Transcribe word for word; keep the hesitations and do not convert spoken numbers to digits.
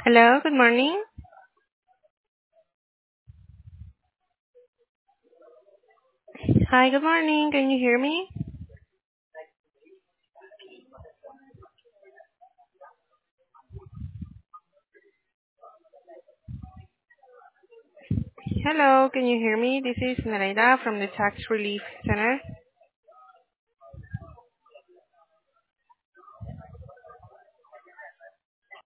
Hello, good morning. Hi, good morning. Can you hear me? Hello, can you hear me? This is Nareda from the Tax Relief Center.